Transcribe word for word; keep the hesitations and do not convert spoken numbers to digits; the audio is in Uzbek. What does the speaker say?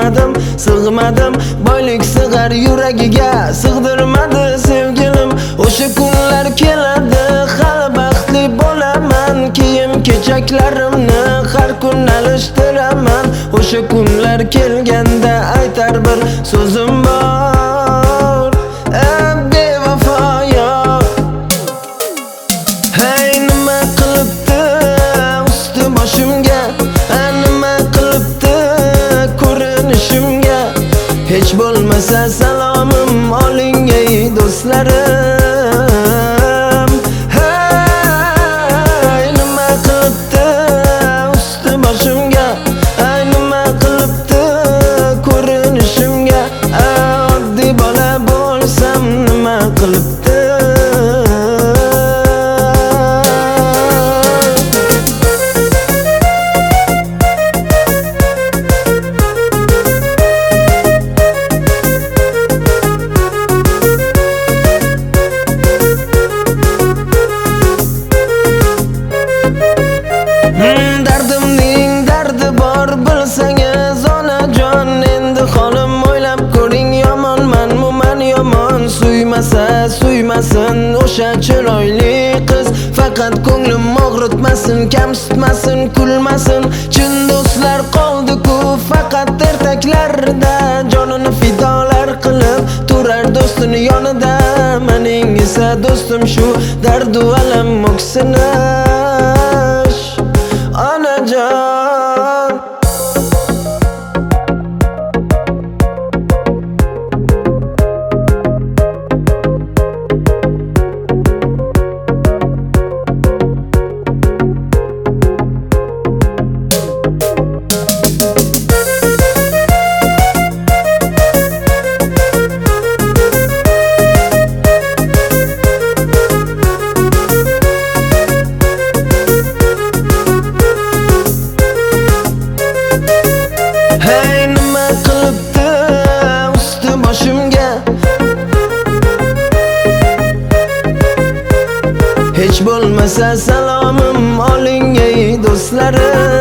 sig'madim, sig'madim. Boylik sig'ar yuragiga sig'dirmadi sevgilim. O'sha kunlar keladi, hali baxtli bo'laman. Kiyim kechaklarimni har kun alishtiraman. O'sha kunlar kelganda aytar bir so'zim bor, ey bevafo yor. Hey nima qilibdi usti boshimga, nima qilibdi ko'rinishimga. Hech bo'lmasa salomim oling ey do'stlarim. Hey nima qilibdi usti boshimga, nima qilibdi ko'rinishimga. Oddiy bola bo'lsam nima qilibdi. Dardimning dardi bor bilsangiz onajon. Endi holim o'ylab ko'ring, yomonman muman yomon. Suymasa suymasin o'sha chiroyli qiz, faqat ko'nglim og'ritmasin, kamsitmasin, kulmasin. Chin do'stlar qoldi-ku faqat ertaklarda, jonini fidolar qilib turar do'stini yonida. Mening esa do'stim shu dardu alam o'ksinish onajon. Hey nima qilibdi usti boshimga, hech bo'lmasa salomim oling ey do'stlarim.